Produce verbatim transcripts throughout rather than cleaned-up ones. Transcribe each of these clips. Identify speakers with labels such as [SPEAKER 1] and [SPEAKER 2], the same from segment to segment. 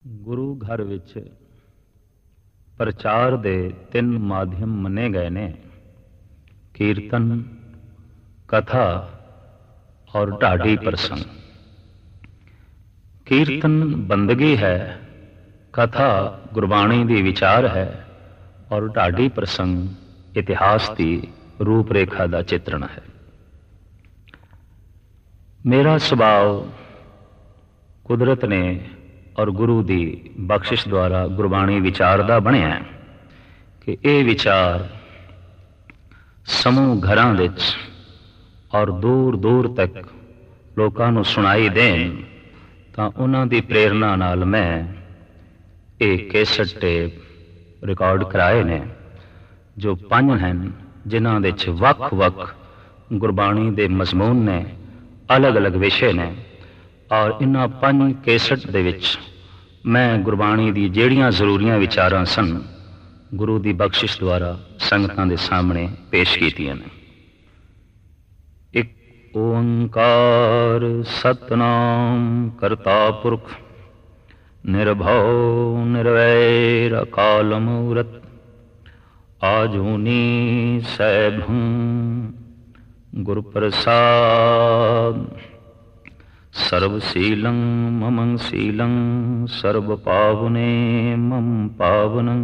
[SPEAKER 1] ਗੁਰੂ ਘਰ ਵਿੱਚ ਪ੍ਰਚਾਰ ਦੇ ਤਿੰਨ ਮਾਧਿਅਮ ਮੰਨੇ ਗਏ ਨੇ, ਕੀਰਤਨ, ਕਥਾ ਔਰ ਢਾਡੀ ਪ੍ਰਸੰਗ। ਕੀਰਤਨ ਬੰਦਗੀ ਹੈ, ਕਥਾ ਗੁਰਬਾਣੀ ਦੀ ਵਿਚਾਰ ਹੈ ਔਰ ਢਾਡੀ ਪ੍ਰਸੰਗ ਇਤਿਹਾਸ ਦੀ ਰੂਪ ਰੇਖਾ ਦਾ ਚਿੱਤਰਣ ਹੈ। ਮੇਰਾ ਸੁਭਾਅ ਕੁਦਰਤ ਨੇ ਔਰ ਗੁਰੂ ਦੀ ਬਖਸ਼ਿਸ਼ ਦੁਆਰਾ ਗੁਰਬਾਣੀ ਵਿਚਾਰ ਦਾ ਬਣਿਆ ਕਿ ਇਹ ਵਿਚਾਰ ਸਮੂਹ ਘਰਾਂ ਵਿੱਚ ਔਰ ਦੂਰ ਦੂਰ ਤੱਕ ਲੋਕਾਂ ਨੂੰ ਸੁਣਾਈ ਦੇਣ, ਤਾਂ ਉਹਨਾਂ ਦੀ ਪ੍ਰੇਰਨਾ ਨਾਲ ਮੈਂ ਇਹ ਕੈਸਟ ਟੇਪ ਰਿਕਾਰਡ ਕਰਾਏ ਨੇ, ਜੋ ਪੰਜ ਹਨ, ਜਿਨ੍ਹਾਂ ਵਿੱਚ ਵੱਖ ਵੱਖ ਗੁਰਬਾਣੀ ਦੇ ਮਜ਼ਮੂਨ ਨੇ, ਅਲੱਗ ਅਲੱਗ ਵਿਸ਼ੇ ਨੇ। ਔਰ ਇਹਨਾਂ ਪੰਜ ਕੈਸਟ ਦੇ ਵਿੱਚ ਮੈਂ ਗੁਰਬਾਣੀ ਦੀ ਜਿਹੜੀਆਂ ਜ਼ਰੂਰੀਆਂ ਵਿਚਾਰਾਂ ਸਨ, ਗੁਰੂ ਦੀ ਬਖਸ਼ਿਸ਼ ਦੁਆਰਾ ਸੰਗਤਾਂ ਦੇ ਸਾਹਮਣੇ ਪੇਸ਼ ਕੀਤੀਆਂ ਨੇ। ਇੱਕ ਓੰਕਾਰ ਸਤਨਾਮ ਕਰਤਾ ਪੁਰਖ ਨਿਰਭਉ ਨਿਰਵੈਰ ਅਕਾਲ ਮੂਰਤ ਆਜੂਨੀ ਸੈਭੰ ਗੁਰ ਪ੍ਰਸਾਦ ਸਰਬ ਸੀਲੰ ਮਮੰ ਸੀਲੰ ਸਰਬ ਪਾਵਨੇ ਮਮ ਪਾਵਨੰ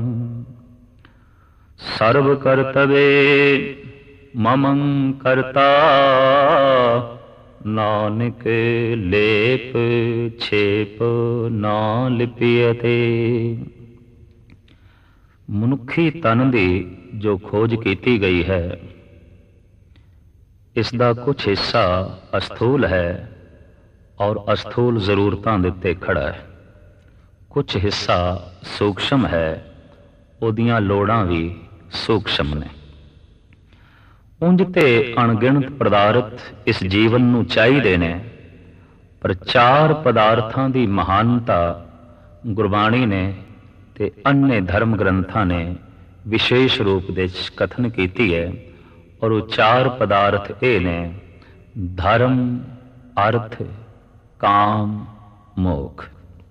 [SPEAKER 1] ਸਰਬ ਕਰਤਵੇ ਮਮੰ ਕਰਤਾ ਨਾਨਕ ਲੇਪ ਛੇਪ ਨਾ ਲਿਪਿਅਤੇ। ਮਨੁੱਖੀ ਤਨ ਦੀ ਜੋ ਖੋਜ ਕੀਤੀ ਗਈ ਹੈ, ਇਸ ਦਾ ਕੁਝ ਹਿੱਸਾ ਅਸਥੂਲ ਹੈ ਔਰ ਅਸਥੂਲ ਜ਼ਰੂਰਤਾਂ ਦੇ ਉੱਤੇ ਖੜਾ ਹੈ, ਕੁਝ ਹਿੱਸਾ ਸੂਖਸ਼ਮ ਹੈ, ਉਹਦੀਆਂ ਲੋੜਾਂ ਵੀ ਸੂਖਸ਼ਮ ਨੇ। ਉਂਝ ਤੇ ਅਣਗਿਣਤ ਪਦਾਰਥ ਇਸ ਜੀਵਨ ਨੂੰ ਚਾਹੀਦੇ ਨੇ, ਪਰ ਚਾਰ ਪਦਾਰਥਾਂ ਦੀ ਮਹਾਨਤਾ ਗੁਰਬਾਣੀ ਨੇ ਤੇ अन्य ਧਰਮ ਗ੍ਰੰਥਾਂ ਨੇ ਵਿਸ਼ੇਸ਼ ਰੂਪ ਦੇ ਵਿੱਚ ਕਥਨ ਕੀਤੀ ਹੈ। ਔਰ ਉਹ ਚਾਰ ਪਦਾਰਥ ਇਹ ਨੇ, ਧਰਮ, ਅਰਥ, ਕਾਮ, ਮੋਖ।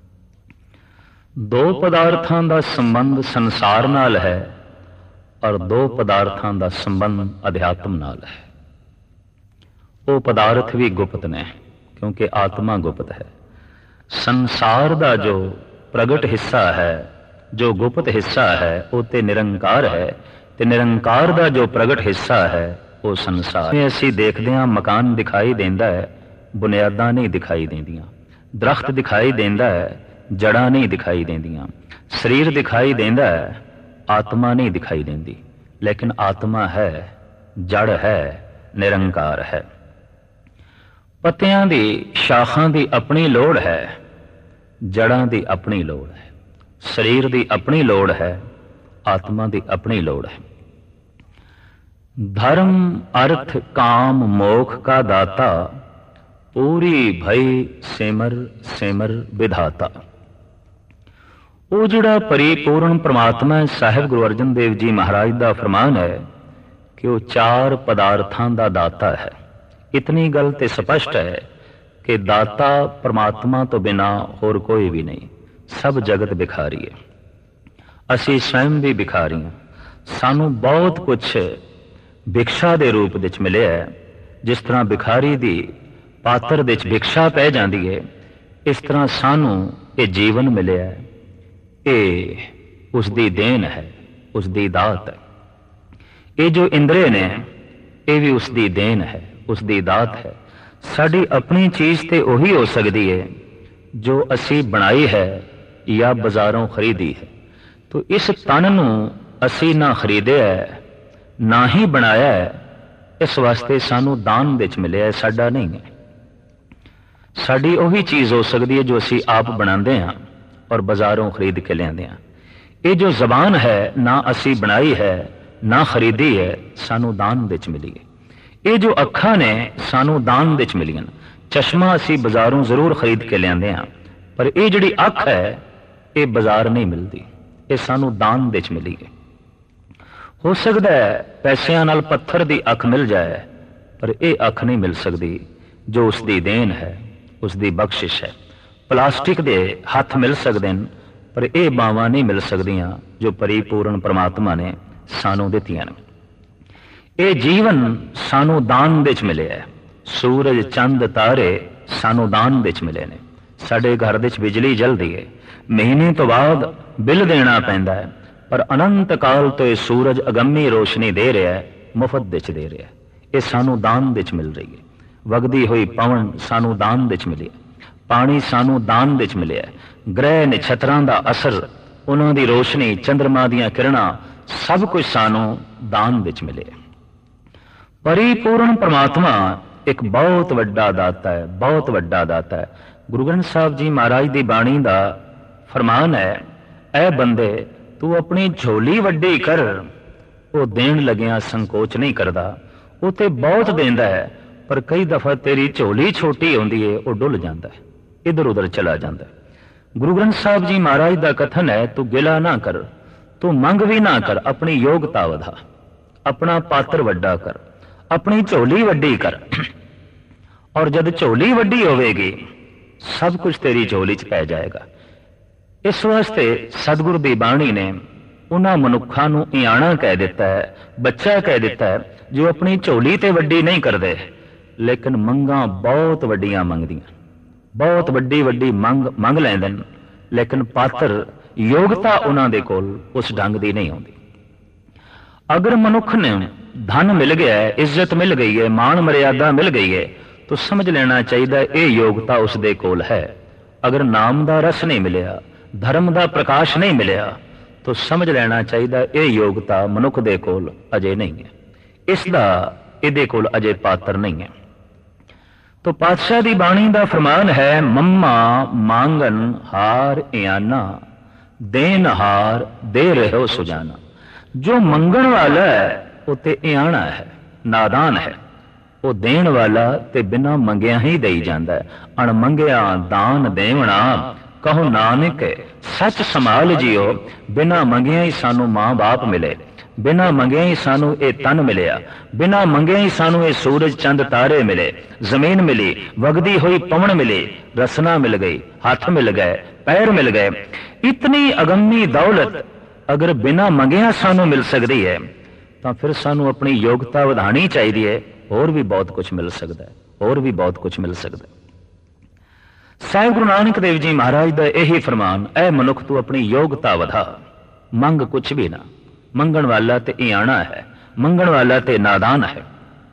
[SPEAKER 1] ਦੋ ਪਦਾਰਥਾਂ ਦਾ ਸੰਬੰਧ ਸੰਸਾਰ ਨਾਲ ਹੈ ਔਰ ਦੋ ਪਦਾਰਥਾਂ ਦਾ ਸੰਬੰਧ ਅਧਿਆਤਮ ਨਾਲ ਹੈ। ਉਹ ਪਦਾਰਥ ਵੀ ਗੁਪਤ ਨੇ, ਕਿਉਂਕਿ ਆਤਮਾ ਗੁਪਤ ਹੈ। ਸੰਸਾਰ ਦਾ ਜੋ ਪ੍ਰਗਟ ਹਿੱਸਾ ਹੈ, ਜੋ ਗੁਪਤ ਹਿੱਸਾ ਹੈ, ਉਹ ਤੇ ਨਿਰੰਕਾਰ ਹੈ, ਤੇ ਨਿਰੰਕਾਰ ਦਾ ਜੋ ਪ੍ਰਗਟ ਹਿੱਸਾ ਹੈ ਉਹ ਸੰਸਾਰ। ਅਸੀਂ ਦੇਖਦੇ ਹਾਂ, ਮਕਾਨ ਦਿਖਾਈ ਦਿੰਦਾ ਹੈ, ਬੁਨਿਆਦਾਂ ਨਹੀਂ ਦਿਖਾਈ ਦਿੰਦੀਆਂ। ਦਰਖਤ ਦਿਖਾਈ ਦਿੰਦਾ ਹੈ, ਜੜਾਂ ਨਹੀਂ ਦਿਖਾਈ ਦਿੰਦੀਆਂ। ਸਰੀਰ ਦਿਖਾਈ ਦਿੰਦਾ ਹੈ, ਆਤਮਾ ਨਹੀਂ ਦਿਖਾਈ ਦਿੰਦੀ। ਲੇਕਿਨ ਆਤਮਾ ਹੈ, ਜੜ ਹੈ, ਨਿਰੰਕਾਰ ਹੈ। ਪੱਤਿਆਂ ਦੀ, ਸ਼ਾਖਾਂ ਦੀ ਆਪਣੀ ਲੋੜ ਹੈ, ਜੜਾਂ ਦੀ ਆਪਣੀ ਲੋੜ ਹੈ, ਸਰੀਰ ਦੀ ਆਪਣੀ ਲੋੜ ਹੈ, ਆਤਮਾ ਦੀ ਆਪਣੀ ਲੋੜ ਹੈ। धर्म अर्थ काम मोख का दाता पूरी भई सिमर सिमर विधाता। ਉਹ ਜਿਹੜਾ ਪਰਿਪੂਰਨ ਪ੍ਰਮਾਤਮਾ ਹੈ, ਸਾਹਿਬ ਗੁਰੂ ਅਰਜਨ ਦੇਵ ਜੀ ਮਹਾਰਾਜ ਦਾ ਫਰਮਾਨ ਹੈ ਕਿ ਉਹ ਚਾਰ ਪਦਾਰਥਾਂ ਦਾ ਦਾਤਾ ਹੈ। ਇਤਨੀ ਗੱਲ ਤੇ ਸਪਸ਼ਟ ਹੈ ਕਿ ਦਾਤਾ ਪ੍ਰਮਾਤਮਾ ਤੋਂ ਬਿਨਾਂ ਹੋਰ ਕੋਈ ਵੀ ਨਹੀਂ। ਸਭ ਜਗਤ ਬਿਖਾਰੀ ਹੈ, ਅਸੀਂ ਸਵੈਮ ਵੀ ਬਿਖਾਰੀ ਹਾਂ। ਸਾਨੂੰ ਬਹੁਤ ਕੁਛ ਭਿਕਸ਼ਾ ਦੇ ਰੂਪ ਵਿੱਚ ਮਿਲਿਆ ਹੈ। ਜਿਸ ਤਰ੍ਹਾਂ ਬਿਖਾਰੀ ਦੀ ਪਾਤਰ ਵਿੱਚ ਭਿਕਸ਼ਾ ਪੈ ਜਾਂਦੀ ਹੈ, ਇਸ ਤਰ੍ਹਾਂ ਸਾਨੂੰ ਇਹ ਜੀਵਨ ਮਿਲਿਆ ਹੈ। ਇਹ ਉਸ ਦੀ ਦੇਣ ਹੈ, ਉਸ ਦੀ ਦਾਤ ਹੈ। ਇਹ ਜੋ ਇੰਦਰੀ ਨੇ, ਇਹ ਵੀ ਉਸ ਦੀ ਦੇਣ ਹੈ, ਉਸ ਦੀ ਦਾਤ ਹੈ। ਸਾਡੀ ਆਪਣੀ ਚੀਜ਼ ਤੇ ਉਹੀ ਹੋ ਸਕਦੀ ਹੈ ਜੋ ਅਸੀਂ ਬਣਾਈ ਹੈ ਜਾਂ ਬਾਜ਼ਾਰੋਂ ਖਰੀਦੀ ਹੈ। ਤੋ ਇਸ ਤਨ ਨੂੰ ਅਸੀਂ ਨਾ ਖਰੀਦਿਆ ਹੈ, ਨਾ ਹੀ ਬਣਾਇਆ ਹੈ। ਇਸ ਵਾਸਤੇ ਸਾਨੂੰ ਦਾਨ ਵਿੱਚ ਮਿਲਿਆ ਹੈ, ਸਾਡਾ ਨਹੀਂ ਹੈ। ਸਾਡੀ ਉਹੀ ਚੀਜ਼ ਹੋ ਸਕਦੀ ਹੈ ਜੋ ਅਸੀਂ ਆਪ ਬਣਾਉਂਦੇ ਹਾਂ ਔਰ ਬਾਜ਼ਾਰੋਂ ਖਰੀਦ ਕੇ ਲਿਆਂਦੇ ਹਾਂ। ਇਹ ਜੋ ਜ਼ਬਾਨ ਹੈ, ਨਾ ਅਸੀਂ ਬਣਾਈ ਹੈ, ਨਾ ਖਰੀਦੀ ਹੈ, ਸਾਨੂੰ ਦਾਨ ਵਿੱਚ ਮਿਲੀ ਹੈ। ਇਹ ਜੋ ਅੱਖਾਂ ਨੇ, ਸਾਨੂੰ ਦਾਨ ਵਿੱਚ ਮਿਲੀਆਂ। ਚਸ਼ਮਾ ਅਸੀਂ ਬਾਜ਼ਾਰੋਂ ਜ਼ਰੂਰ ਖਰੀਦ ਕੇ ਲਿਆਂਦੇ ਹਾਂ, ਪਰ ਇਹ ਜਿਹੜੀ ਅੱਖ ਹੈ, ਇਹ ਬਾਜ਼ਾਰ ਨਹੀਂ ਮਿਲਦੀ, ਇਹ ਸਾਨੂੰ ਦਾਨ ਵਿੱਚ ਮਿਲੀ ਹੈ। ਹੋ ਸਕਦਾ ਹੈ ਪੈਸਿਆਂ ਨਾਲ ਪੱਥਰ ਦੀ ਅੱਖ ਮਿਲ ਜਾਏ, ਪਰ ਇਹ ਅੱਖ ਨਹੀਂ ਮਿਲ ਸਕਦੀ ਜੋ ਉਸ ਦੀ ਦੇਣ ਹੈ, ਉਸ ਦੀ ਬਖਸ਼ਿਸ਼ ਹੈ। ਪਲਾਸਟਿਕ ਦੇ ਹੱਥ ਮਿਲ ਸਕਦੇ ਨੇ, पर यह बावां नहीं मिल सकदियां जो परिपूर्ण परमात्मा ने सानू दित्तियां ने। ये जीवन सानू दान विच मिले है। सूरज चंद तारे सानू दान विच मिले ने। साडे घर विच बिजली जलदी है, महीने तो बाद बिल देना पैंदा है, पर अनंत काल तो ये सूरज अगम्मी रोशनी दे रहा है, मुफ्त विच दे रहा है। ये सानू दान विच मिल रही है। वगदी हुई पवन सानू दान विच मिली है, पानी सानू दान विच मिले है। ग्रह नक्षत्रां दा असर, उन्हां दी रोशनी, चंद्रमा दीयां किरणां, सब कुछ सानू दान विच मिले। परिपूर्ण परमात्मा एक बहुत वड्डा दाता है, बहुत वड्डा दाता है। गुरु ग्रंथ साहब जी महाराज दी बाणी दा फरमान है, ऐ बंदे तू अपनी झोली वड्डी कर, वो देण लगिया संकोच नहीं करदा। वो ते बहुत देंदा है, पर कई दफा तेरी झोली छोटी होंदी है, वो डुल जाता है, इधर उधर चला जाता है। गुरु ग्रंथ साहब जी महाराज का कथन है, तू गिला ना कर, तू मंग भी ना कर, अपनी योग्यता वधा, अपना पात्र वड्डा कर, अपनी झोली वड्डी कर। और जब झोली वड्डी होवेगी सब कुछ तेरी झोली च पै जाएगा। इस वास्ते सतगुरु दी बाणी ने उन्हां मनुखां नूं इयाणा कह दिता है, बच्चा कह दिता है, जो अपनी झोली ते वड्डी नहीं करते, लेकिन मंगां बहुत वड्डियां मंगदियां, बहुत वड्डी वड्डी मंग मंग लैंदे ने, लेकिन पात्र योग्यता उन्हां दे कोल उस ढंग दी नहीं आउंदी। अगर मनुख ने धन मिल गया है, इज्जत मिल गई है, मान मर्यादा मिल गई है, तो समझ लेना चाहिए ये योग्यता उसदे कोल है। अगर नाम दा रस नहीं मिलिया, धर्म दा प्रकाश नहीं मिलिया, तो समझ लेना चाहिए ये योग्यता मनुख दे कोल अजे नहीं है, इसदा इहदे कोल अजे पात्र नहीं है। तो पातशाह दी बाणी दा फरमान है, मम्मा मांगन हार इयाना, देन हार दे रहे हो सुजाना। जो मंगण वाला है वो ते इयाना है, नादान है। वो देण वाला ते बिना मंगिया ही दई जांदा है। अणमंगिया दान देवना, कहो नानक सच संभाल जियो। बिना मंगिया ही सानू मां बाप मिले, बिना मंगिया ही सानू ये तन मिलिया, बिना मंगिया ही सानू ये सूरज चंद तारे मिले, जमीन मिली, वगदी हुई पवन मिली, रसना मिल गई, हाथ मिल गए, पैर मिल गए। इतनी अगम्मी दौलत अगर बिना मंगिया सानू मिल सकती है, तो फिर सानू अपनी योग्यता वधानी चाहिए है। और भी बहुत कुछ मिल सकता है, और भी बहुत कुछ मिल सकता है। साहिब गुरु नानक देव जी महाराज का यही फरमान, ऐ मनुख तू अपनी योग्यता वधा, मंग कुछ भी ना। मंगण वाला ते इयाना है, मंगण वाला ते नादान है।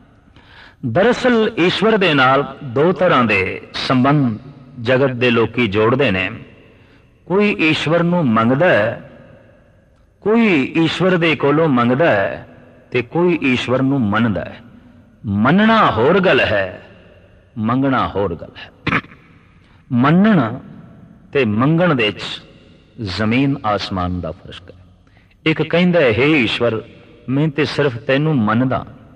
[SPEAKER 1] दरअसल ईश्वर दे नाल दो तरह के संबंध जगत दे लोकी जोड़ते ने। कोई ईश्वर नू मंगदा है, कोई ईश्वर दे कोलों मंगदा है, ते कोई ईश्वर नू मनदा है। मनना होर गल है, मंगना होर गल है। मनना ते मंगण दे जमीन आसमान दा फर्क है। एक कहंदा है, हे ईश्वर मैं ते सिर्फ तैनू मनदा,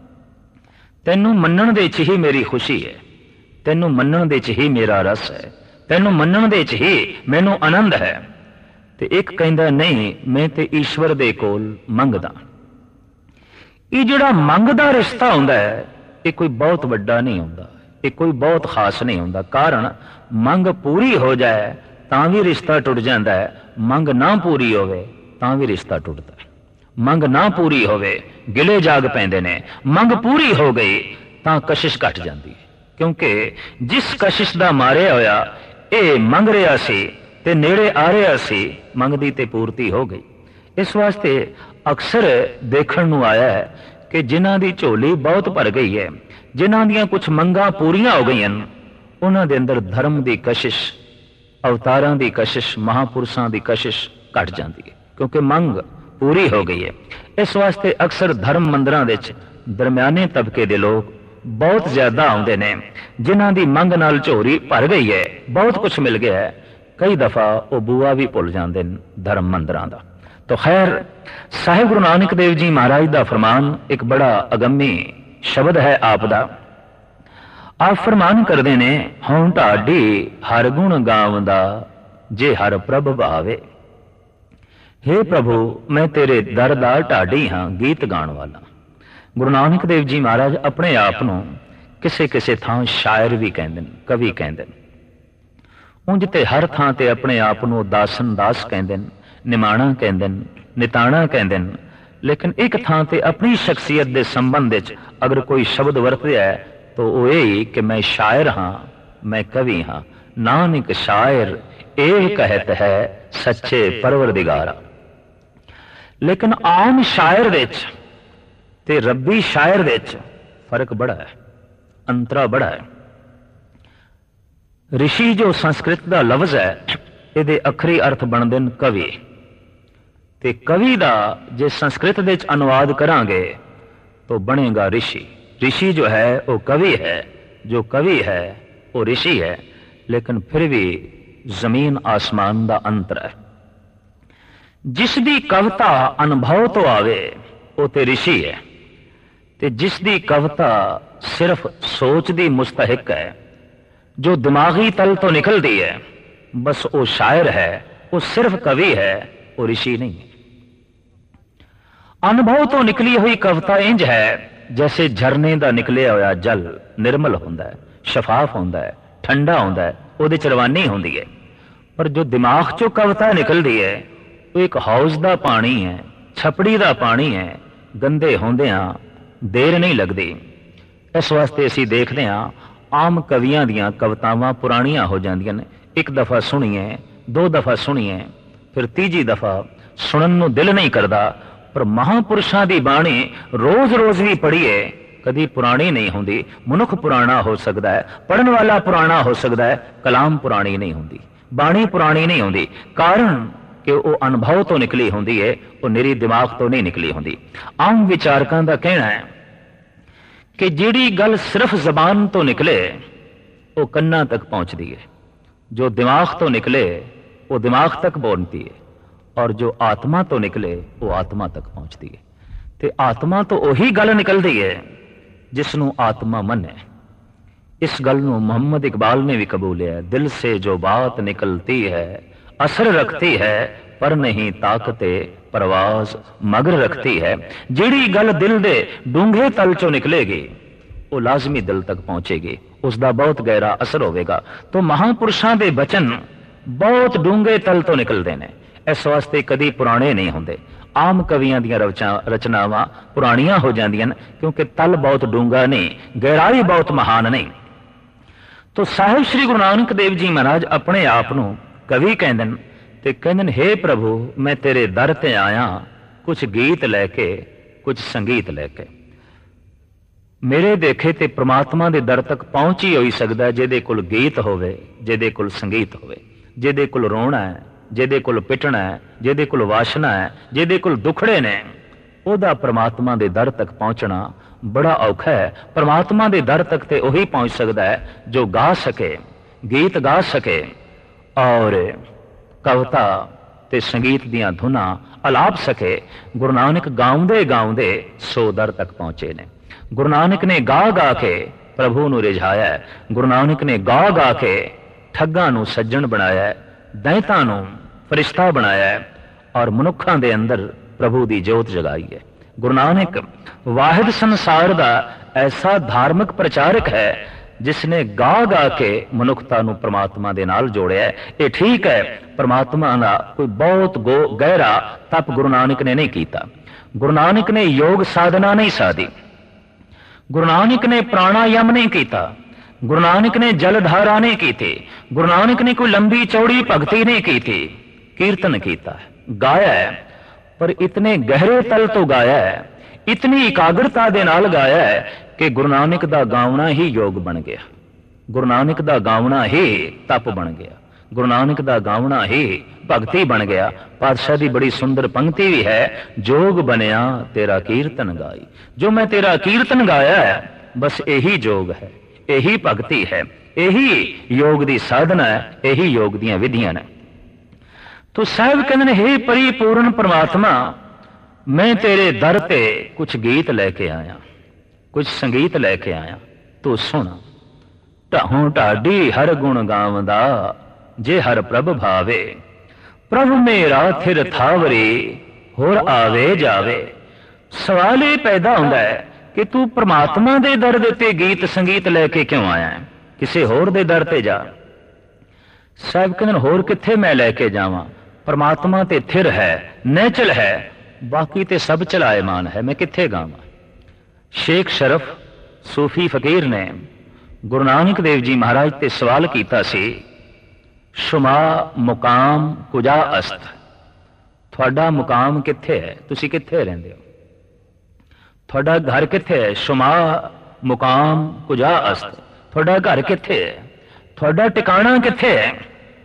[SPEAKER 1] तैनू मनण दे च ही मेरी खुशी है, तैनू मनण दे च ही मेरा रस है, तैनू मनण दे च ही मैनू आनंद है। ते एक कहंदा नहीं, मैं ते ईश्वर दे कोल मंगदा। ये जिहड़ा मंगदा रिश्ता हुंदा है, ये कोई बहुत वड्डा नहीं हुंदा, ये कोई बहुत खास नहीं हुंदा। कारण मंग पूरी हो जाए तां भी रिश्ता टुट जाता है, मंग ना पूरी होवे तां भी रिश्ता टुटदा है। मंग ना पूरी होवे गिले जाग पैंदे ने, मंग पूरी हो गई तां कशिश घट जाती है। क्योंकि जिस कशिश दा मारिया होया ये मंग रहा सी ते नेड़े आ रहा सी, मंगदी ते पूर्ति हो गई। इस वास्ते अक्सर देखण नूं आया है कि जिन्हां दी झोली बहुत भर गई है, जिन्हां दियां कुछ मंगां पूरियां हो गई, उन्हां दे अंदर धर्म दी कशिश, अवतारां दी कशिश, महापुरुषां दी कशिश घट जाती है, क्योंकि मंग पूरी हो गई है। इस वास्ते अक्सर धर्म मंदिरां दे विच दरम्याने तबके दे लोग बहुत ज्यादा आउंदे ने, जिन्हां दी मंग नाल झोली भर गई है, बहुत कुछ मिल गया है, कई दफा वो बूआ भी भुल जाते हैं धर्म मंदिरां दा। तो खैर, साहिब गुरु नानक देव जी महाराज का फरमान एक बड़ा अगम्मी शब्द है आप दा। आप फरमान करते ने, हों ढाडी हर गुण गावंदा जे हर प्रभ भावे। हे प्रभु मैं तेरे दर दा ढाडी हाँ, गीत गाण वाला। गुरु नानक देव जी महाराज अपने आप नूं किसे किसे थां शायर भी कहंदे ने, कवि कहंदे ने। ਉਂਝ ਤੇ ਹਰ ਥਾਂ ਤੇ ਆਪਣੇ ਆਪ ਨੂੰ ਦਾਸਨ ਦਾਸ ਕਹਿੰਦੇ ਨੇ, ਨਿਮਾਣਾ ਕਹਿੰਦੇ ਨੇ, ਨਿਤਾਣਾ ਕਹਿੰਦੇ ਨੇ, ਲੇਕਿਨ ਇੱਕ ਥਾਂ ਤੇ ਆਪਣੀ ਸ਼ਖਸੀਅਤ ਦੇ ਸੰਬੰਧ ਵਿੱਚ ਅਗਰ ਕੋਈ ਸ਼ਬਦ ਵਰਤਿਆ ਹੈ ਤਾਂ ਉਹ ਇਹ ਕਿ ਮੈਂ ਸ਼ਾਇਰ ਹਾਂ, ਮੈਂ ਕਵੀ ਹਾਂ। ਨਾਨਕ ਸ਼ਾਇਰ ਇਹ ਕਹਿਤ ਹੈ ਸੱਚੇ ਪਰਵਰਦਿਗਾਰਾ। ਲੇਕਿਨ ਆਮ ਸ਼ਾਇਰ ਵਿੱਚ ਤੇ ਰੱਬੀ ਸ਼ਾਇਰ ਵਿੱਚ ਫਰਕ ਬੜਾ ਹੈ, ਅੰਤਰਾ ਬੜਾ ਹੈ। ਰਿਸ਼ੀ ਜੋ ਸੰਸਕ੍ਰਿਤ ਦਾ ਲਫ਼ਜ਼ ਹੈ, ਇਹਦੇ ਅੱਖਰੀ ਅਰਥ ਬਣਦੇ ਨੇ ਕਵੀ, ਤੇ ਕਵੀ ਦਾ ਜੇ ਸੰਸਕ੍ਰਿਤ ਦੇ ਵਿੱਚ ਅਨੁਵਾਦ ਕਰਾਂਗੇ ਤਾਂ ਬਣੇਗਾ ਰਿਸ਼ੀ। ਰਿਸ਼ੀ ਜੋ ਹੈ ਉਹ ਕਵੀ ਹੈ, ਜੋ ਕਵੀ ਹੈ ਉਹ ਰਿਸ਼ੀ ਹੈ, ਲੇਕਿਨ ਫਿਰ ਵੀ ਜ਼ਮੀਨ ਆਸਮਾਨ ਦਾ ਅੰਤਰ ਹੈ। ਜਿਸ ਦੀ ਕਵਿਤਾ ਅਨੁਭਵ ਤੋਂ ਆਵੇ ਉਹ ਤੇ ਰਿਸ਼ੀ ਹੈ, ਤੇ ਜਿਸ ਦੀ ਕਵਿਤਾ ਸਿਰਫ ਸੋਚ ਦੀ ਮੁਸਤਹਿਕ ਹੈ, ਜੋ ਦਿਮਾਗੀ ਤਲ ਤੋਂ ਨਿਕਲਦੀ ਹੈ, ਬਸ ਉਹ ਸ਼ਾਇਰ ਹੈ, ਉਹ ਸਿਰਫ ਕਵੀ ਹੈ, ਉਹ ਰਿਸ਼ੀ ਨਹੀਂ ਹੈ। ਅਨੁਭਵ ਤੋਂ ਨਿਕਲੀ ਹੋਈ ਕਵਿਤਾ ਇੰਜ ਹੈ ਜੈਸੇ ਝਰਨੇ ਦਾ ਨਿਕਲਿਆ ਹੋਇਆ ਜਲ ਨਿਰਮਲ ਹੁੰਦਾ ਹੈ, ਸ਼ਫਾਫ ਹੁੰਦਾ ਹੈ, ਠੰਡਾ ਹੁੰਦਾ ਹੈ, ਉਹਦੇ ਚ ਰਵਾਨੀ ਹੁੰਦੀ ਹੈ। ਪਰ ਜੋ ਦਿਮਾਗ ਚੋਂ ਕਵਿਤਾ ਨਿਕਲਦੀ ਹੈ ਉਹ ਇੱਕ ਹੌਜ਼ ਦਾ ਪਾਣੀ ਹੈ, ਛਪੜੀ ਦਾ ਪਾਣੀ ਹੈ, ਗੰਦੇ ਹੁੰਦਿਆਂ ਦੇਰ ਨਹੀਂ ਲੱਗਦੀ। ਇਸ ਵਾਸਤੇ ਅਸੀਂ ਦੇਖਦੇ ਹਾਂ ਆਮ ਕਵੀਆਂ ਦੀਆਂ ਕਵਿਤਾਵਾਂ ਪੁਰਾਣੀਆਂ ਹੋ ਜਾਂਦੀਆਂ ਨੇ। ਇੱਕ ਦਫਾ ਸੁਣੀਏ, ਦੋ ਦਫਾ ਸੁਣੀਏ, ਫਿਰ ਤੀਜੀ ਦਫਾ ਸੁਣਨ ਨੂੰ ਦਿਲ ਨਹੀਂ ਕਰਦਾ। ਪਰ ਮਹਾਂਪੁਰਸ਼ਾਂ ਦੀ ਬਾਣੀ ਰੋਜ਼-ਰੋਜ਼ ਵੀ ਪੜ੍ਹੀਏ, ਕਦੀ ਪੁਰਾਣੀ ਨਹੀਂ ਹੁੰਦੀ। ਮਨੁੱਖ ਪੁਰਾਣਾ ਹੋ ਸਕਦਾ ਹੈ, ਪੜ੍ਹਨ ਵਾਲਾ ਪੁਰਾਣਾ ਹੋ ਸਕਦਾ ਹੈ, ਕਲਾਮ ਪੁਰਾਣੀ ਨਹੀਂ ਹੁੰਦੀ, ਬਾਣੀ ਪੁਰਾਣੀ ਨਹੀਂ ਹੁੰਦੀ। ਕਾਰਨ ਕਿ ਉਹ ਅਨੁਭਵ ਤੋਂ ਨਿਕਲੀ ਹੁੰਦੀ ਹੈ, ਉਹ ਨਿਰੀ ਦਿਮਾਗ ਤੋਂ ਨਹੀਂ ਨਿਕਲੀ ਹੁੰਦੀ। ਆਮ ਵਿਚਾਰਕਾਂ ਦਾ ਕਹਿਣਾ ਹੈ ਕਿ ਜਿਹੜੀ ਗੱਲ ਸਿਰਫ ਜ਼ਬਾਨ ਤੋਂ ਨਿਕਲੇ ਉਹ ਕੰਨਾਂ ਤੱਕ ਪਹੁੰਚਦੀ ਹੈ, ਜੋ ਦਿਮਾਗ ਤੋਂ ਨਿਕਲੇ ਉਹ ਦਿਮਾਗ ਤੱਕ ਪਹੁੰਚਦੀ ਹੈ, ਔਰ ਜੋ ਆਤਮਾ ਤੋਂ ਨਿਕਲੇ ਉਹ ਆਤਮਾ ਤੱਕ ਪਹੁੰਚਦੀ ਹੈ। ਤੇ ਆਤਮਾ ਤੋਂ ਉਹੀ ਗੱਲ ਨਿਕਲਦੀ ਹੈ ਜਿਸ ਨੂੰ ਆਤਮਾ ਮੰਨੇ। ਇਸ ਗੱਲ ਨੂੰ ਮੁਹੰਮਦ ਇਕਬਾਲ ਨੇ ਵੀ ਕਬੂਲਿਆ, ਦਿਲ ਸੇ ਜੋ ਬਾਤ ਨਿਕਲਤੀ ਹੈ ਅਸਰ ਰੱਖਤੀ ਹੈ, ਪਰ ਨਹੀਂ ਤਾਕਤੇ ਪਰਵਾਜ਼ ਮਗਰ ਰੱਖਤੀ ਹੈ। ਜਿਹੜੀ ਗੱਲ ਦਿਲ ਦੇ ਡੂੰਘੇ ਤਲ ਚੋਂ ਨਿਕਲੇਗੀ ਉਹ ਲਾਜ਼ਮੀ ਦਿਲ ਤੱਕ ਪਹੁੰਚੇਗੀ, ਉਸ ਦਾ ਬਹੁਤ ਗਹਿਰਾ ਅਸਰ ਹੋਵੇਗਾ। ਤਾਂ ਮਹਾਂਪੁਰਸ਼ਾਂ ਦੇ ਬਚਨ ਬਹੁਤ ਡੂੰਘੇ ਤਲ ਤੋਂ ਨਿਕਲਦੇ ਨੇ, ਇਸ ਵਾਸਤੇ ਕਦੀ ਪੁਰਾਣੇ ਨਹੀਂ ਹੁੰਦੇ। ਆਮ ਕਵੀਆਂ ਦੀਆਂ ਰਚਨਾਵਾਂ ਪੁਰਾਣੀਆਂ ਹੋ ਜਾਂਦੀਆਂ ਨੇ ਕਿਉਂਕਿ ਤਲ ਬਹੁਤ ਡੂੰਘਾ ਨਹੀਂ, ਗਹਿਰਾਈ ਬਹੁਤ ਮਹਾਨ ਨਹੀਂ। ਤਾਂ ਸਾਹਿਬ ਸ੍ਰੀ ਗੁਰੂ ਨਾਨਕ ਦੇਵ ਜੀ ਮਹਾਰਾਜ ਆਪਣੇ ਆਪ ਨੂੰ ਕਵੀ ਕਹਿੰਦੇ ਨੇ ਤੇ ਕਹਿੰਦੇ ਨੇ, ਹੇ ਪ੍ਰਭੂ ਮੈਂ ਤੇਰੇ ਦਰ ਤੇ ਆਇਆ ਕੁਝ ਗੀਤ ਲੈ ਕੇ, ਕੁਝ ਸੰਗੀਤ ਲੈ ਕੇ। ਮੇਰੇ ਦੇਖੇ ਤੇ ਪ੍ਰਮਾਤਮਾ ਦੇ ਦਰ ਤੱਕ ਪਹੁੰਚ ਹੀ ਹੋਈ ਸਕਦਾ ਜਿਹਦੇ ਕੋਲ ਗੀਤ ਹੋਵੇ, ਜਿਹਦੇ ਕੋਲ ਸੰਗੀਤ ਹੋਵੇ, ਜਿਹਦੇ ਕੋਲ ਰੋਣਾ ਹੈ, ਜਿਹਦੇ ਕੋਲ ਪਿੱਟਣਾ ਹੈ, ਜਿਹਦੇ ਕੋਲ ਵਾਸ਼ਨਾ ਹੈ, ਜਿਹਦੇ ਕੋਲ ਦੁਖੜੇ ਨੇ, ਉਹਦਾ ਪ੍ਰਮਾਤਮਾ ਦੇ ਦਰ ਤੱਕ ਪਹੁੰਚਣਾ ਬੜਾ ਔਖਾ ਹੈ। ਪ੍ਰਮਾਤਮਾ ਦੇ ਦਰ ਤੱਕ ਤੇ ਉਹੀ ਪਹੁੰਚ ਸਕਦਾ ਹੈ ਜੋ ਗਾ ਸਕੇ, ਗੀਤ ਗਾ ਸਕੇ, ਔਰ ਕਵਿਤਾ ਤੇ ਸੰਗੀਤ ਦੀਆਂ ਧੁਨਾਂ ਅਲਾਪ ਸਕੇ। ਗੁਰੂ ਨਾਨਕ ਗਾਉਂਦੇ ਗਾਉਂਦੇ ਸੋ ਦਰ ਤੱਕ ਪਹੁੰਚੇ ਨੇ। ਗੁਰੂ ਨਾਨਕ ਨੇ ਗਾ ਗਾ ਕੇ ਪ੍ਰਭੂ ਨੂੰ ਰਿਝਾਇਆ ਹੈ। ਗੁਰੂ ਨਾਨਕ ਨੇ ਗਾ ਗਾ ਕੇ ਠੱਗਾਂ ਨੂੰ ਸੱਜਣ ਬਣਾਇਆ ਹੈ, ਦੈਂਤਾਂ ਨੂੰ ਫਰਿਸ਼ਤਾ ਬਣਾਇਆ ਹੈ, ਔਰ ਮਨੁੱਖਾਂ ਦੇ ਅੰਦਰ ਪ੍ਰਭੂ ਦੀ ਜੋਤ ਜਗਾਈ ਹੈ। ਗੁਰੂ ਨਾਨਕ ਵਾਹਿਦ ਸੰਸਾਰ ਦਾ ਐਸਾ ਧਾਰਮਿਕ ਪ੍ਰਚਾਰਕ ਹੈ ਜਿਸ ਨੇ ਗਾ ਗਾ ਕੇ ਮਨੁੱਖਤਾ ਨੂੰ ਪ੍ਰਮਾਤਮਾ ਦੇ ਨਾਲ ਜੋੜਿਆ। ਇਹ ਠੀਕ ਹੈ, ਪ੍ਰਮਾਤਮਾ ਦਾ ਕੋਈ ਬਹੁਤ ਗਹਿਰਾ ਤਪ ਗੁਰੂ ਨਾਨਕ ਨੇ ਨਹੀਂ ਕੀਤਾ। ਗੁਰੂ ਨਾਨਕ ਨੇ ਯੋਗ ਸਾਧਨਾ ਨਹੀਂ ਸਾਧੀ, ਗੁਰੂ ਨਾਨਕ ਨੇ ਪ੍ਰਾਣਾਯਾਮ ਨਹੀਂ ਕੀਤਾ, ਗੁਰੂ ਨਾਨਕ ਨੇ ਜਲਧਾਰਾ ਨਹੀਂ ਕੀਤੀ, ਗੁਰੂ ਨਾਨਕ ਨੇ ਕੋਈ ਲੰਬੀ ਚੌੜੀ ਭਗਤੀ ਨਹੀਂ ਕੀਤੀ। ਕੀਰਤਨ ਕੀਤਾ, ਗਾਇਆ ਹੈ, ਪਰ ਇਤਨੇ ਗਹਿਰੇ ਤਲ ਤੋਂ ਗਾਇਆ ਹੈ, ਇਤਨੀ ਇਕਾਗਰਤਾ ਦੇ ਨਾਲ ਗਾਇਆ ਹੈ ਕਿ ਗੁਰੂ ਨਾਨਕ ਦਾ ਗਾਉਣਾ ਹੀ ਯੋਗ ਬਣ ਗਿਆ, ਗੁਰੂ ਨਾਨਕ ਦਾ ਗਾਉਣਾ ਹੀ ਤਪ ਬਣ ਗਿਆ, ਗੁਰੂ ਨਾਨਕ ਦਾ ਗਾਉਣਾ ਹੀ ਭਗਤੀ ਬਣ ਗਿਆ। ਪਾਤਸ਼ਾਹ ਦੀ ਬੜੀ ਸੁੰਦਰ ਪੰਕਤੀ ਵੀ ਹੈ, ਜੋਗ ਬਣਿਆ ਤੇਰਾ ਕੀਰਤਨ ਗਾਈ। ਜੋ ਮੈਂ ਤੇਰਾ ਕੀਰਤਨ ਗਾਇਆ ਹੈ ਬਸ ਇਹੀ ਜੋਗ ਹੈ, ਇਹੀ ਭਗਤੀ ਹੈ, ਇਹੀ ਯੋਗ ਦੀ ਸਾਧਨਾ ਹੈ, ਇਹੀ ਯੋਗ ਦੀਆਂ ਵਿਧੀਆਂ ਨੇ। ਤੋ ਸਾਹਿਬ ਕਹਿੰਦੇ ਨੇ, ਹੇ ਪਰਿਪੂਰਨ ਪਰਮਾਤਮਾ ਮੈਂ ਤੇਰੇ ਦਰ ਤੇ ਕੁਝ ਗੀਤ ਲੈ ਕੇ ਆਇਆ, ਕੁਝ ਸੰਗੀਤ ਲੈ ਕੇ ਆਇਆ, ਤੂੰ ਸੁਣ। ਢਾਹੋਂ ਢਾਡੀ ਹਰ ਗੁਣ ਗਾਵਦਾ ਜੇ ਹਰ ਪ੍ਰਭ ਭਾਵੇ, ਪ੍ਰਭ ਮੇਰਾ ਥਿਰ ਥਾਵਰੇ ਹੋਰ ਆਵੇ ਜਾਵੇ। ਸਵਾਲ ਇਹ ਪੈਦਾ ਹੁੰਦਾ ਹੈ ਕਿ ਤੂੰ ਪ੍ਰਮਾਤਮਾ ਦੇ ਦਰ ਦੇ ਉੱਤੇ ਗੀਤ ਸੰਗੀਤ ਲੈ ਕੇ ਕਿਉਂ ਆਇਆ ਹੈ? ਕਿਸੇ ਹੋਰ ਦੇ ਦਰ ਤੇ ਜਾ। ਸਾਹਿਬ ਕਹਿੰਦੇ ਹੋਰ ਕਿੱਥੇ ਮੈਂ ਲੈ ਕੇ ਜਾਵਾਂ, ਪਰਮਾਤਮਾ ਤੇ ਥਿਰ ਹੈ, ਨਿਹਚਲ ਹੈ, ਬਾਕੀ ਤੇ ਸਭ ਚਲਾਇਮਾਨ ਹੈ, ਮੈਂ ਕਿੱਥੇ ਗਾਵਾਂ। ਸ਼ੇਖ ਸ਼ਰਫ ਸੂਫੀ ਫਕੀਰ ਨੇ ਗੁਰੂ ਨਾਨਕ ਦੇਵ ਜੀ ਮਹਾਰਾਜ ਤੇ ਸਵਾਲ ਕੀਤਾ ਸੀ, ਸ਼ੁਮਾ ਮੁਕਾਮ ਕੁਜਾ ਅਸਤ, ਤੁਹਾਡਾ ਮੁਕਾਮ ਕਿੱਥੇ ਹੈ, ਤੁਸੀਂ ਕਿੱਥੇ ਰਹਿੰਦੇ ਹੋ, ਤੁਹਾਡਾ ਘਰ ਕਿੱਥੇ ਹੈ। ਸ਼ੁਮਾ ਮੁਕਾਮ ਕੁਜਾ ਅਸਤ, ਤੁਹਾਡਾ ਘਰ ਕਿੱਥੇ ਹੈ, ਤੁਹਾਡਾ ਟਿਕਾਣਾ ਕਿੱਥੇ ਹੈ।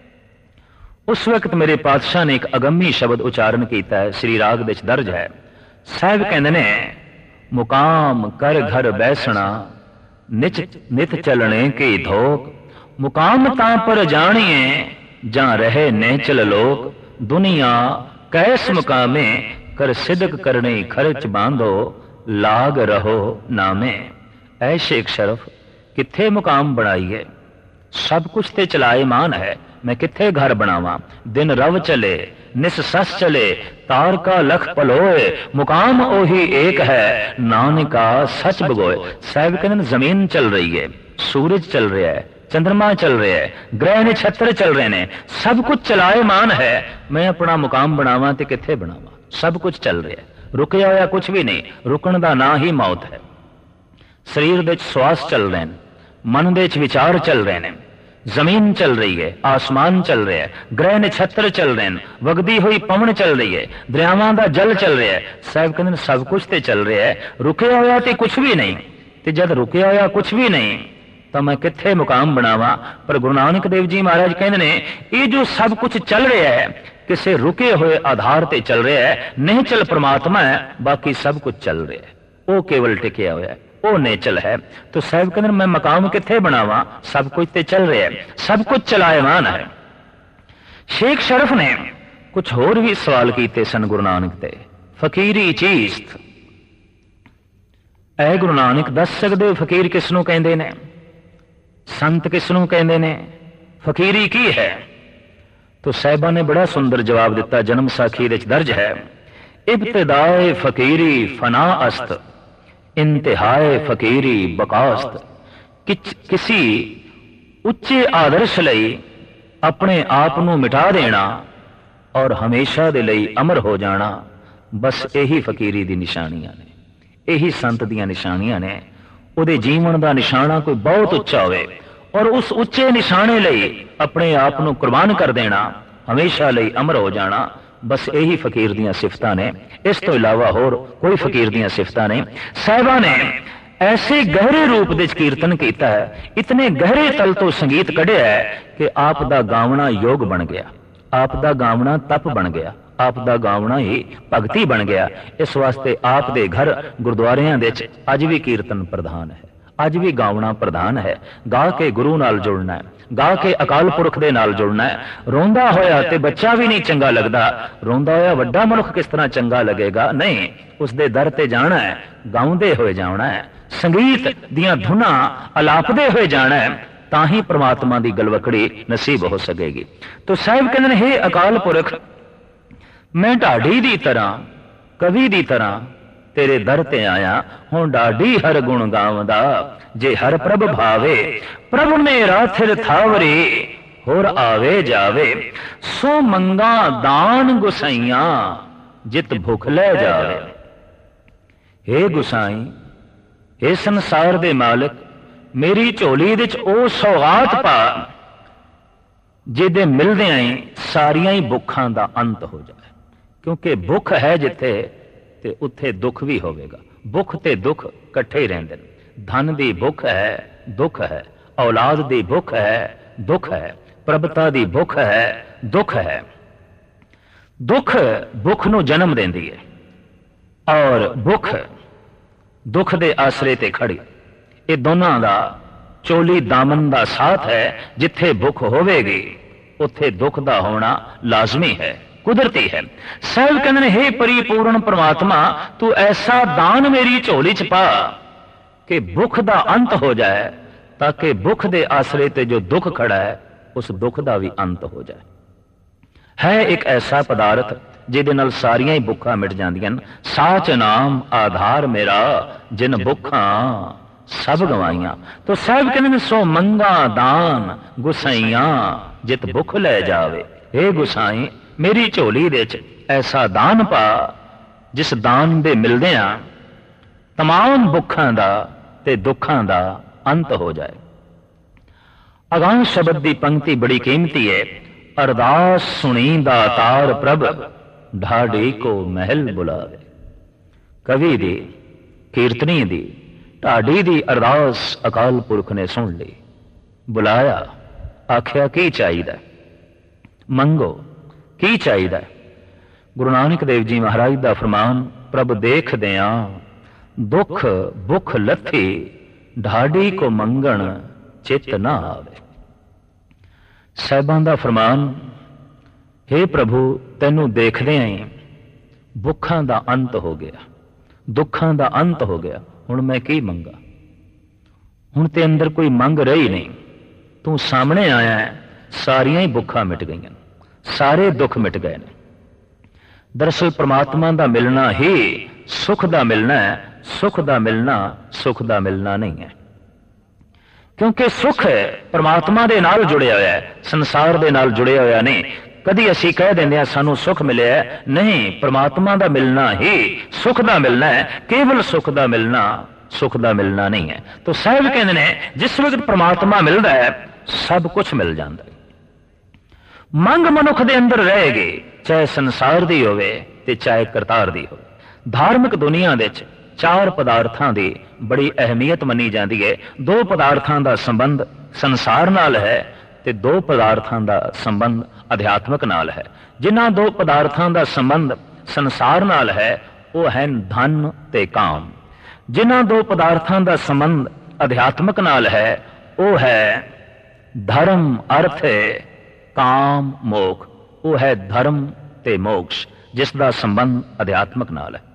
[SPEAKER 1] ਉਸ ਵਕਤ ਮੇਰੇ ਪਾਤਸ਼ਾਹ ਨੇ ਇੱਕ ਅਗੰਮੀ ਸ਼ਬਦ ਉਚਾਰਨ ਕੀਤਾ ਹੈ, ਸ੍ਰੀ ਰਾਗ ਵਿੱਚ ਦਰਜ ਹੈ। ਸਾਹਿਬ ਕਹਿੰਦੇ ਨੇ, ਮੁਕਾਮ ਕਰ ਘਰ ਬੈਸਣਾ ਨਿਚ ਨਿਤ ਚਲਣੇ ਕੀ ਧੋਕ, ਮੁਕਾਮ ਤਾਂ ਪਰ ਜਾਣੀਏ ਜਾਂ ਰਹੇ ਨਿਹਚਲ ਲੋਕ, ਦੁਨੀਆ ਕੈਸ ਮੁਕਾਮੇ ਕਰ ਸਿਦਕ ਕਰਨੇ ਖਰਚ ਬਾਂਧੋ, ਲਾਗ ਰਹੋ ਨਾਮੇ। ਐ ਸ਼ੇਖ ਸ਼ਰਫ ਕਿੱਥੇ ਮੁਕਾਮ ਬਣਾਈਏ, ਸਭ ਕੁਛ ਤੇ ਚਲਾਇਮਾਨ ਹੈ, मैं किथे घर बनावा। दिन रव चले निस सस चले तार का लख पलोए, मुकाम ओही एक है नानका सच बगोए। साहब कहते जमीन चल रही है, सूरज चल रहा है, चंद्रमा चल रहा है, ग्रह नक्षत्र चल रहे ने, सब कुछ चलायमान है। मैं अपना मुकाम बनावा ते किथे बनावा, सब कुछ चल रहा है, रुकया होया कुछ भी नहीं। रुकण दा ना ही मौत है। शरीर दे श्वास चल रहे हैं, मन दे विचार चल रहे हैं, जमीन चल रही है, आसमान चल रहा है, ग्रह नक्षत्र चल रहे हैं, वगदी हुई पवन चल रही है, दरियावां दा जल चल रहा है। साहब कहते सब कुछ ते चल रहा है, रुकया होया ते कुछ भी नहीं। ते जब रुकया होया कुछ भी नहीं तो मैं किथे मुकाम बनावा। पर गुरु नानक देव जी महाराज कहते ने ये जो सब कुछ चल रहा है किसी रुके हुए आधार ते चल रहा है, नहीं चल परमात्मा है, बाकी सब कुछ चल रहा है, वो केवल टिकया हुआ है, वो नेचल है। तो साहब कहते मैं मकाम किथे बनावा, सब कुछ ते चल रहा है, सब कुछ चलायमान है। शेख शरफ ने कुछ होर भी सवाल किए सन गुरु नानक ते, फकीरी चीज ऐ गुरु नानक दस सकते हो फकीर किसनों कहते ने, संत किसनों कहते ने, फकीरी की है। तो साहिबा ने बड़ा सुंदर जवाब दिता, जन्म साखी विच दर्ज है, इब्तिदाए फकीरी फना अस्त, इंतहाए फकीरी बकास्त। किच किसी उच्चे आदर्श लई अपने आप नूं मिटा देना और हमेशा दे लई अमर हो जाना, बस यही फकीरी दी निशानियां ने, यही संत दियां निशानियां ने। उहदे जीवन दा निशाना कोई बहुत उच्चा होवे और उस उच्चे निशाने लई अपने आप नूं कुर्बान कर देना, हमेशा लई अमर हो जाना, बस यही फकीर दियां सिफतां ने। इस तो इलावा होर कोई फकीर दियां सिफतां नहीं। साहिबा ने ऐसे गहरे रूप दे कीर्तन किया है, इतने गहरे तल तो संगीत कढ़िया है कि आप दा गावना योग बन गया, आप दा गावना तप बन गया, आप दा गावना ही भगती बन गया। इस वास्ते आप दे घर गुरुद्वारियां दे च अज भी कीर्तन प्रधान है, अज भी गावना प्रधान है। गा के गुरु नाल जुड़ना है, गा के अकाल पुरख दे नाल जुड़ना है। रोंदा होया ते बच्चा भी नहीं चंगा लगता, रोंदा होया वड्डा मनुख किस तरह चंगा लगेगा, नहीं, उसदे दर ते जाना है, गाउंदे होए जाना है, संगीत दियां धुना अलापदे हुए जाना है, ताही परमात्मा दी गलवकड़ी नसीब हो सकेगी। तो साहिब कहते हे अकाल पुरख, मैं ढाडी दी तरह कवि दी तरह तेरे दर ते आया हूं, डाडी हर गुण गावदा जे हर प्रभ भावे, प्रभ मेरा थिर थावरे होर आवे जावे, सो मंगा दान गुसाइया जित भुख ले जावे। हे गुसाई, हे संसार दे मालिक, मेरी झोली विच ओ सौगात पा जिहदे मिलदे ही सारियां ही भुखां दा अंत हो जाए। क्योंकि भुख है जिथे ते उत्थे दुख भी होवेगा, भुख ते दुख कट्ठे ही रहिंदे ने। धन दी भुख है, दुख है, औलाद दी भुख है, दुख है, प्रभुता दी भुख है, दुख है। दुख भुख नूं जन्म देंदी है और भुख दुख दे आसरे ते खड़ी। ये दोनों का चोली दामन का साथ है, जिथे भुख होवेगी उत्थे दुख का होना लाजमी है, कुदरती है। साहिब कहते हे परिपूर्ण परमात्मा, तू ऐसा दान मेरी झोली च पा कि भुख का अंत हो जाए, ताकि भुख दे आसरे ते जो दुख खड़ा है उस दुख का भी अंत हो जाए। है एक ऐसा पदार्थ जिहदे नाल सारियां ही भुखां मिट जांदियां। साच नाम आधार मेरा जिन भुखां सब गवाइयां। तो साहब कहते ने सो मंगा दान गुसाइयां जित भुख लै जावे। हे गुसाई मेरी झोली दे च ऐसा दान पा जिस दान दे मिलदियां तमाम भुखां दा ते दुखां दा अंत हो जाए। अगां शब्द की पंक्ति बड़ी कीमती है। अरदास सुनी दातार प्रभ ढाडी को महल बुलावे। कवि दी कीर्तनी दी ढाडी दी अरदास अकाल पुरख ने सुन ली। बुलाया आख्या की चाहिए मंगो की चाहिए। गुरु नानक देव जी महाराज का फरमान प्रभ देख दिया दुख भुख लथी ढाडी को मंगण चित ना आवे। साहिबां दा फरमान हे प्रभु तैनू देखदे ही भुखां दा अंत हो गया दुखां दा अंत हो गया। हुण मैं की मंगा। हुण ते अंदर कोई मंग रही नहीं। तू सामने आया है सारियां ही भुखां मिट गईयां सारे दुख मिट गए ने। दरअसल परमात्मा दा मिलना ही सुख दा मिलना है। सुख दा मिलना सुख दा मिलना नहीं है क्योंकि सुख परमात्मा दे नाल जुड़िया होया है संसार दे नाल जुड़िया होया नहीं। कदी असी कह देंगे सानू सुख मिले है नहीं। परमात्मा दा मिलना ही सुख दा मिलना है। केवल सुख दा मिलना सुख दा मिलना नहीं है। तो साहब कहते हैं जिस वक्त परमात्मा मिलता है सब कुछ मिल जाता है। मंग मनुख दे अंदर रहेगी चाहे संसार दी होवे ते चाहे करतार दी होवे। धार्मिक दुनिया दे चार पदार्थां दी बड़ी अहमियत मनी जाती है। दो पदार्थां दा संबंध संसार नाल है ते दो पदार्थां दा संबंध अध्यात्मक नाल है। जिन्हां दो पदार्थां दा संबंध संसार नाल है वो है धन ते काम। जिन्हां दो पदार्थां दा संबंध अध्यात्मक नाल है वो है धर्म अर्थ काम मोख। वो है धर्म ते मोक्ष जिसका संबंध अध्यात्मक नाल है।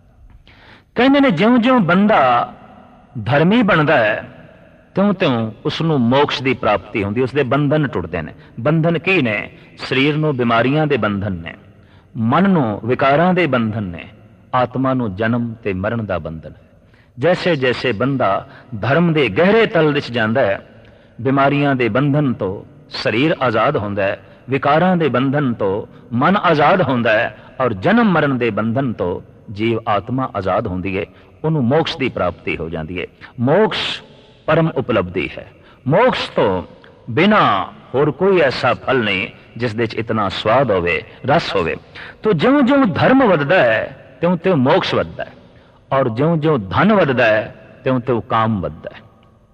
[SPEAKER 1] कहते ने ज्यों ज्यों बंदा धर्मी बनता है त्यों त्यों उसनों मोक्ष की प्राप्ति होती। उसके बंधन टुटते हैं। बंधन की ने शरीर नूं बीमारियां दे बंधन ने मन नूं विकारां दे बंधन ने आत्मा नूं जन्म ते मरण का बंधन है। जैसे जैसे बंदा धर्म के गहरे तल विच जांदा है बीमारियां दे बंधन तो शरीर आजाद होंदा है विकारां दे बंधन तो मन आजाद होंदा है और जन्म मरण के बंधन तो जीव आत्मा आजाद होंदी है। उन्होंने मोक्ष की प्राप्ति हो जाती है। मोक्ष परम उपलब्धि है। मोक्ष तो बिना होर कोई ऐसा फल नहीं जिस दे इतना स्वाद होवे रस होवे। तो ज्यों ज्यों धर्म वधदा है त्यों त्यों मोक्ष वधदा है और ज्यों ज्यों धन वधदा है त्यों त्यों काम वधदा है।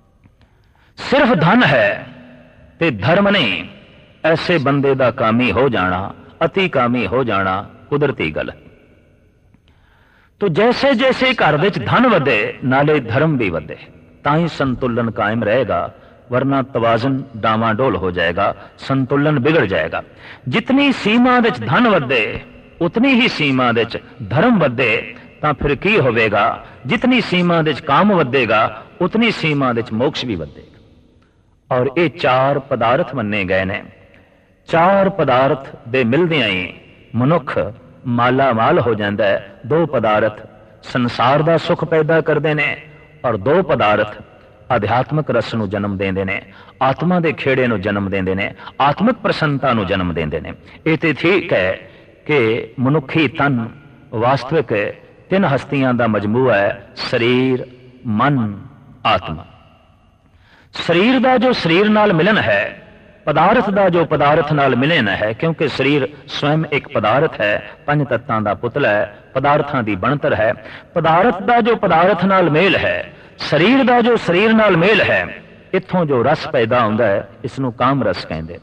[SPEAKER 1] सिर्फ धन है ते धर्म नहीं ऐसे बंदे दा कामी हो जाना अति कामी हो जाना कुदरती गल है। तो जैसे जैसे घर विच धन वधे नाले धर्म भी वधे तां संतुलन कायम रहेगा वरना तवाजन डामाडोल हो जाएगा संतुलन बिगड़ जाएगा। जितनी सीमा विच धन वधे उतनी ही सीमा विच धर्म वधे तां फिर की होवेगा। जितनी सीमा विच काम वधेगा उतनी सीमा विच मोक्ष भी वधेगा। और ये चार पदार्थ मन्ने गए ने। चार पदार्थ दे मिलदियां ही मनुख माला माल हो जाता है। दो पदार्थ संसार का सुख पैदा करते हैं और दो पदार्थ आध्यात्मिक रस नूं जन्म देंदे ने आत्मा के खेड़े नूं जन्म देंदे ने आत्मिक प्रसन्नता नूं जन्म देंदे ने। ये तो ठीक है कि मनुखी तन वास्तविक तीन हस्तियां का मजमूआ है शरीर मन आत्मा। शरीर का जो शरीर नाल मिलन है पदार्थ का जो पदार्थ नाल मिलन है क्योंकि शरीर स्वयं एक पदार्थ है पंज तत्तां का पुतला है पदार्थां की बनतर है। पदार्थ का जो पदार्थ नाल मेल है शरीर का जो शरीर नाल मेल है इत्थों जो रस पैदा होंदा है इसनूं काम रस कहंदे।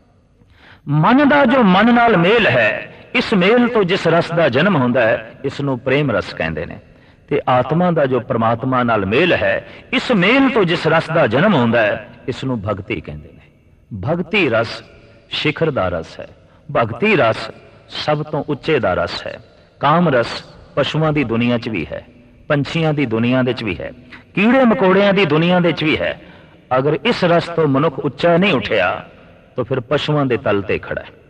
[SPEAKER 1] मन का जो मन नाल मेल है इस मेल तो जिस रस का जन्म होंदा है इसनूं प्रेम रस कहंदे ने। ते आत्मा का जो परमात्मा नाल मेल है इस मेल तो जिस रस का जन्म होंदा है इसनूं भगती कहंदे ने। भगती रस शिखर दा रस है। भगती रस सब तो उच्चे दा रस है। काम रस पशुओं की दुनिया च भी है पंछियों की दुनिया दे च भी है कीड़े मकोड़ियां की दुनिया दे च भी है। अगर इस रस तो मनुख उच्चा नहीं उठिया तो फिर पशुओं के तल ते खड़ा है।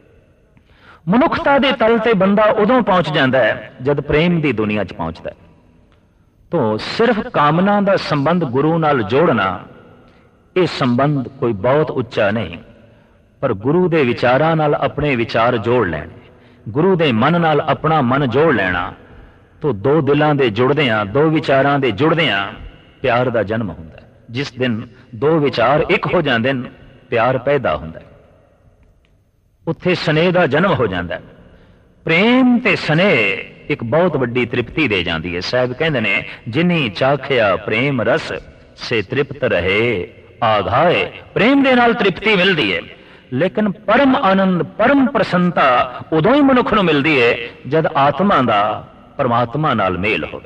[SPEAKER 1] मनुखता के तल ते बंदा उदों पहुंच जाता है जब प्रेम की दुनिया च पहुंचता है। तो सिर्फ कामना का संबंध गुरु नाल जोड़ना, ये संबंध कोई बहुत उच्चा नहीं, पर गुरु के विचारां नाल अपने विचार जोड़ लेने, गुरु के मन नाल अपना मन जोड़ लेना, तो दो दिलों के जुड़दियां, दो विचारां के जुड़दियां प्यार का जन्म होंदा है। जिस दिन दो विचार एक हो जाते हैं, प्यार पैदा होंदा है, उत्थे स्नेह का जन्म हो जाता है। प्रेम ते स्नेह एक बहुत वड्डी तृप्ति दे जाती है। साहब कहते ने, जिनी चाखिया प्रेम रस से तृप्त रहे आघाए। प्रेम दे नाल तृप्ति मिलती है, लेकिन परम आनंद परम प्रसन्नता उदों ही मनुख नूं मिलती है जब आत्मा का परमात्मा नाल मेल होवे,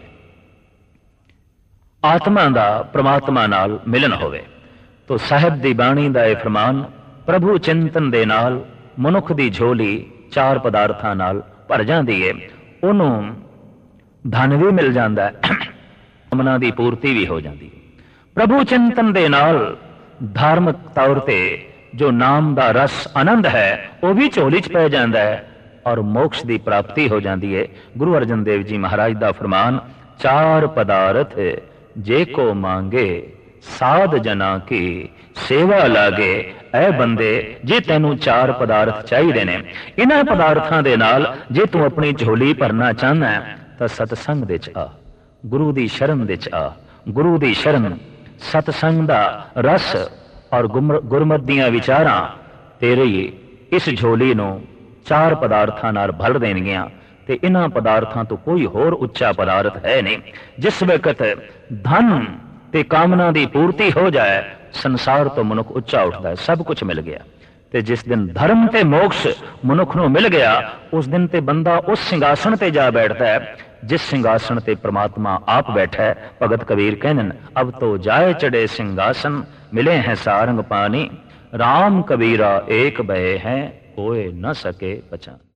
[SPEAKER 1] आत्मा का परमात्मा नाल मिलन होवे। तो साहिब दी बाणी दा यह फरमान, प्रभु चिंतन दे नाल मनुख दी झोली चार पदार्थां नाल भर जाती है। उन्होंने धन भी मिल जाता है, कामना की पूर्ति भी हो जाती है। प्रभु चिंतन दे नाल धार्मिक तौर पे जो नाम का रस आनंद है वह भी झोली च पै जाता है और मोक्ष की प्राप्ति हो जाती है। गुरु अर्जन देव जी महाराज का फरमान, चार पदार्थ जे को मांगे साध जना की सेवा लागे। ऐ बंदे, जे तेनू चार पदार्थ चाहिए ने, इन्हां पदार्थां दे नाल जे तू अपनी झोली भरना चाहना है तो सतसंग दे च आ, गुरु दी शरण दे च आ। गुरु दी शरण, सतसंग दा रस और गुरमत दियां विचारां तेरे इस झोली नू चार पदार्थां नाल भर देणगियां। ते इन्हां पदार्थां तो कोई होर उच्चा पदार्थ है नहीं। जिस वक्त धन ते कामना की पूर्ति हो जाए, संसार तो मनुख उच्चा उठता है, सब कुछ मिल गया। ते जिस दिन धर्म ते मोक्ष मनुख नूं मिल गया, उस दिन ते बंदा उस सिंघासन ते जा बैठता है जिस सिंघासन ते परमात्मा आप बैठा है। भगत कबीर कहन, अब तो जाए चढ़े सिंघासन, मिले हैं सारंग पानी। राम कबीरा एक बहे हैं, कोई न सके पहचान।